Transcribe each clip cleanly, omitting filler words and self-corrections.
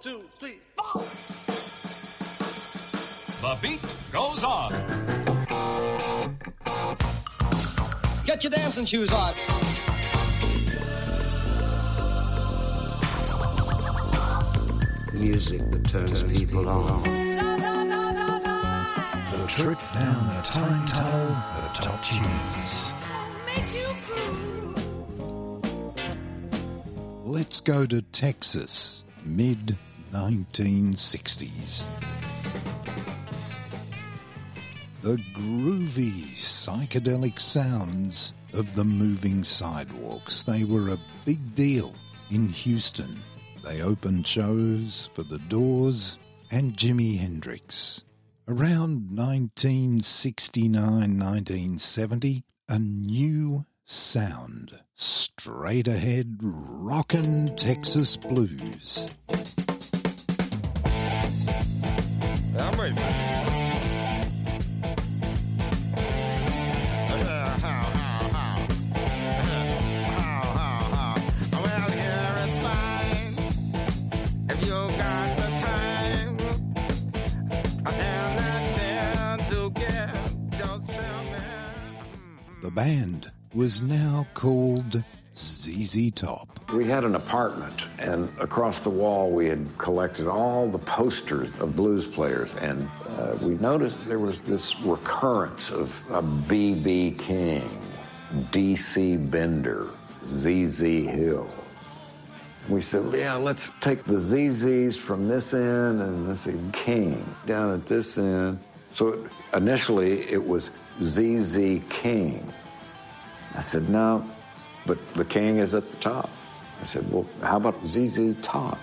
2, 3, 4. The beat goes on. Get your dancing shoes on. Music that turns people on. The trip down the time tunnel of top tunes. Let's go to Texas, mid-1960s. The groovy psychedelic sounds of the Moving Sidewalks. They were a big deal in Houston. They opened shows for The Doors and Jimi Hendrix. Around 1969-1970, a new sound. Straight ahead, rockin' Texas blues. I'm ready. Well, here it's fine if you got the time and the to get yourself in. The band was now called ZZ Top. We had an apartment, and across the wall we had collected all the posters of blues players, and we noticed there was this recurrence of B.B. King, D.C. Bender, Z.Z. Hill. We said, yeah, let's take the ZZs from this end and let's see King down at this end. So initially it was ZZ King. I said, no, but the King is at the top. I said, well, how about ZZ Top?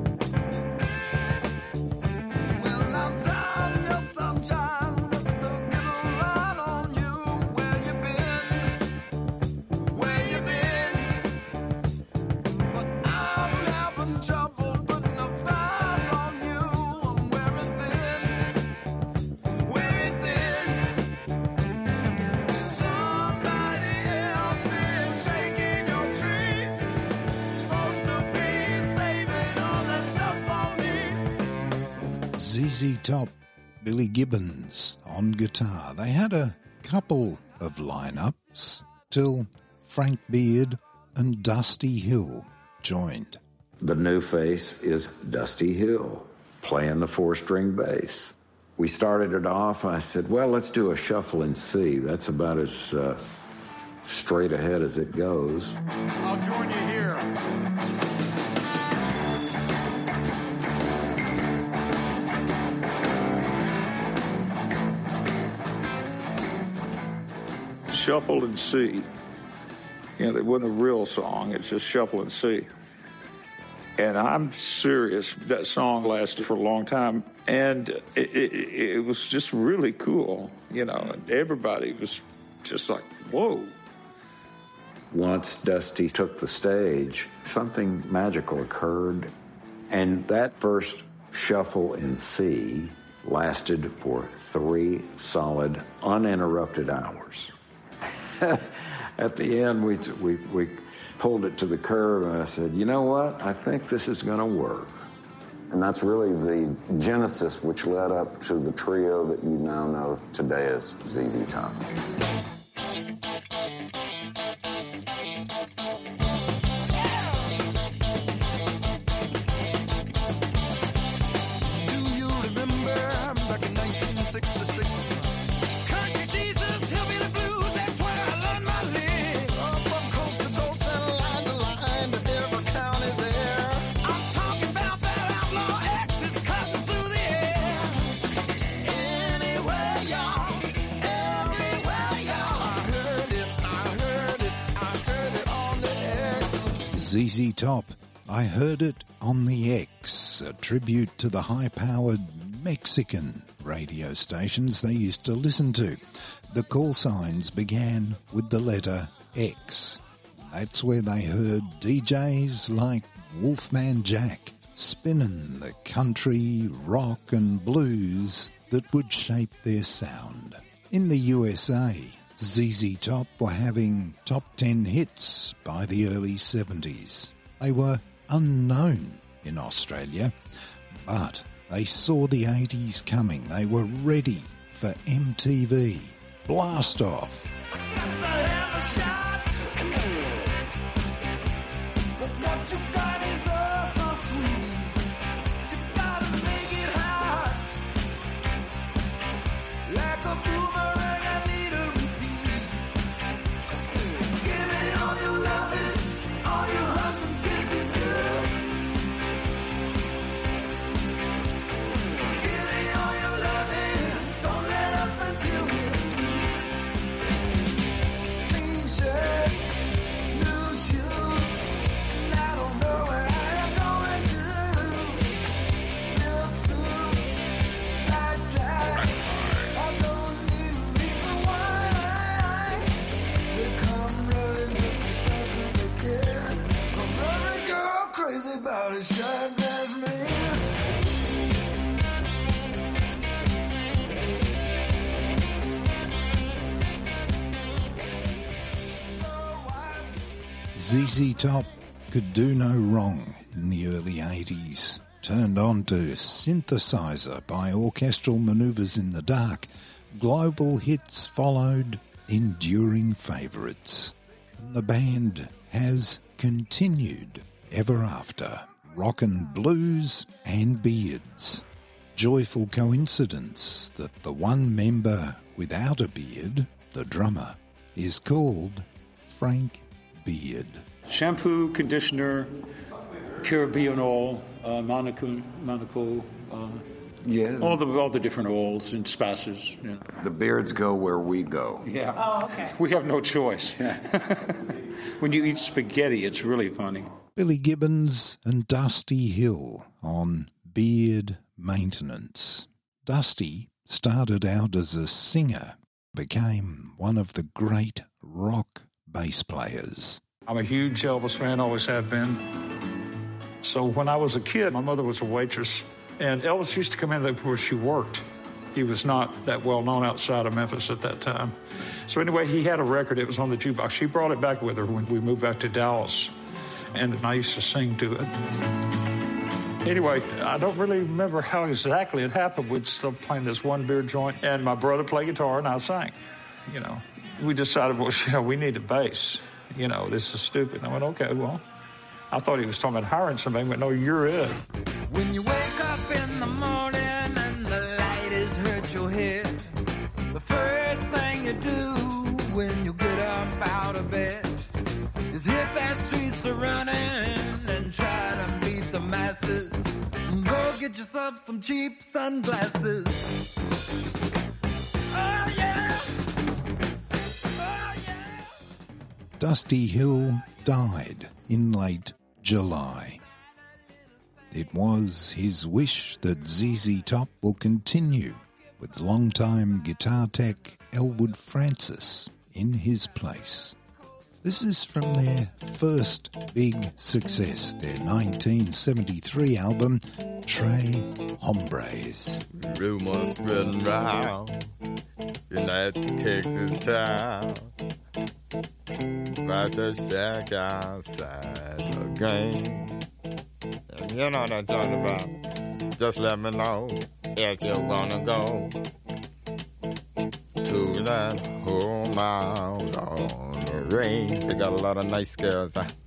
ZZ Top, Billy Gibbons on guitar. They had a couple of lineups till Frank Beard and Dusty Hill joined. The new face is Dusty Hill, playing the 4-string bass. We started it off, I said, well, let's do a shuffle in C. That's about as straight ahead as it goes. I'll join you here. Shuffle and C. You know, it wasn't a real song. It's just Shuffle and C. And I'm serious. That song lasted for a long time. And it was just really cool. You know, and everybody was just like, whoa. Once Dusty took the stage, something magical occurred. And that first shuffle in C lasted for 3 solid, uninterrupted hours. At the end, we pulled it to the curb, and I said, you know what? I think this is going to work. And that's really the genesis which led up to the trio that you now know today as ZZ Top. ZZ Top, I Heard It on the X, a tribute to the high-powered Mexican radio stations they used to listen to. The call signs began with the letter X. That's where they heard DJs like Wolfman Jack spinning the country, rock and blues that would shape their sound. In the USA, ZZ Top were having top 10 hits by the early 70s. They were unknown in Australia, but they saw the 80s coming. They were ready for MTV. Blast Off. ZZ Top could do no wrong in the early 80s. Turned on to synthesizer by orchestral manoeuvres in the dark, global hits followed, enduring favourites. And the band has continued ever after. Rockin' blues and beards. Joyful coincidence that the one member without a beard, the drummer, is called Frank Beard. Shampoo, conditioner, Caribbean oil, Monaco, all the different oils and spices. You know. The beards go where we go. Yeah. Oh, okay. We have no choice. Yeah. When you eat spaghetti, it's really funny. Billy Gibbons and Dusty Hill on Beard Maintenance. Dusty started out as a singer, became one of the great rock bass players. I'm a huge Elvis fan, always have been. So when I was a kid, my mother was a waitress, and Elvis used to come in where she worked. He was not that well known outside of Memphis at that time. So anyway, he had a record. It was on the jukebox. She brought it back with her when we moved back to Dallas, and I used to sing to it. Anyway, I don't really remember how exactly it happened. We'd still playing this one beer joint, and my brother played guitar, and I sang. You know, we decided, well, we need a bass. You know, this is stupid. I went, okay, well, I thought he was talking about hiring somebody. I went, no, you're it. When you wake up in the morning and the light has hurt your head, the first thing you do when you get up out of bed is hit that streets a running and try to beat the masses. Go get yourself some cheap sunglasses. Oh, yeah. Oh, yeah. Dusty Hill died in late July. It was his wish that ZZ Top will continue with longtime guitar tech Elwood Francis in his place. This is from their first big success, their 1973 album, Tres Hombres. Rumors spreading round in that Texas town about the shack outside the game. And you know what I'm talking about. Just let me know if you wanna go to that whole mile on the range. They got a lot of nice girls